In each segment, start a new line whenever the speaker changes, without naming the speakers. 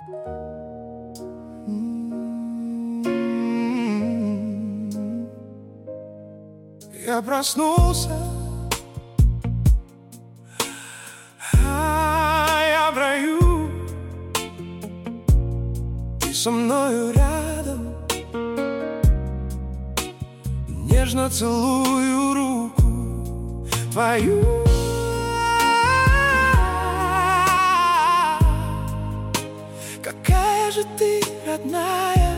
Я проснулся, я в раю. Ты со мною рядом, нежно целую руку твою. Какая же ты родная.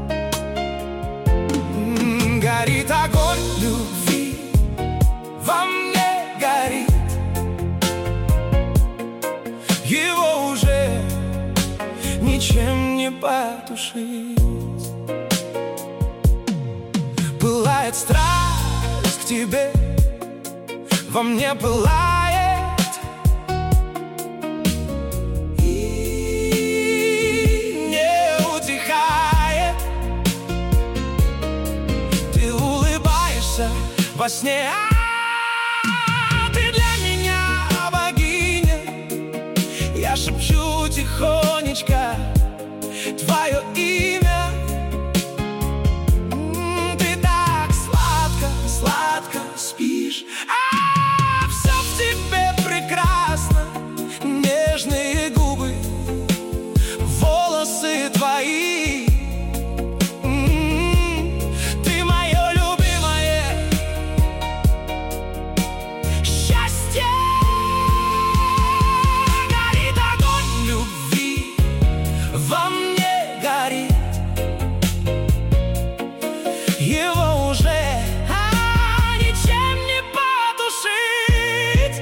Горит огонь любви, во мне горит. Его уже ничем не потушить. Пылает страсть к тебе, во мне пылает, и не утихает. Ты улыбаешься во сне, ты для меня богиня. Я шепчу тихонечко твое имя. Ты так сладко, сладко спишь, все в тебе прекрасно. Нежные губы, волосы твои. Ты мое любимое счастье. Горит огонь любви, во мне горит. Его уже ничем не потушить.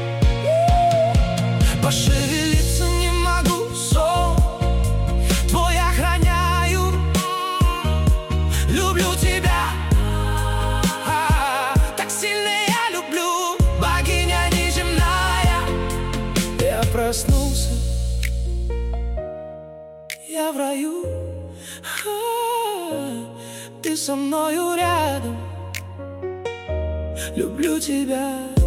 Пошевелиться не могу, сон твой охраняю. Люблю тебя, так сильно я люблю. Богиня неземная. Я проснулся, я в раю. Ты со мною рядом, люблю тебя.